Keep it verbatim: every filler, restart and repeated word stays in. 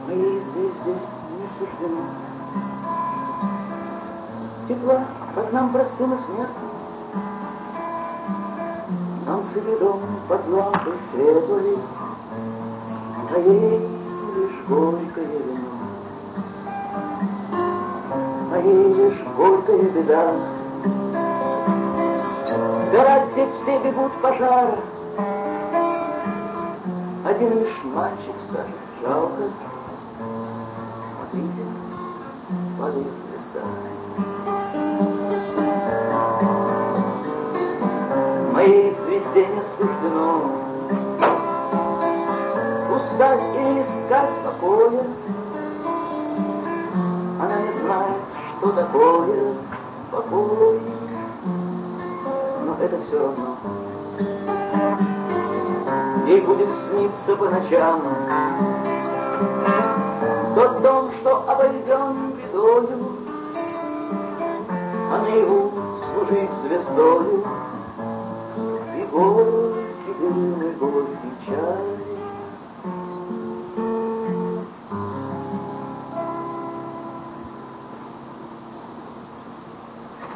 Моей звезде не суждено тепла, как нам простым и смертным. Нам сыгрем под лампой светлой, а ей лишь горькое вино, а ей лишь горькая беда. Сгорать ведь все бегут пожара, один лишь мальчик скажет жалко. Смотрите, падает звезда. Моей звезде не суждено устать и искать покоя. Она не знает, что такое покой, но это все равно. Ей будет сниться по ночам тот дом, что обойден бедою, а наяву служить звездою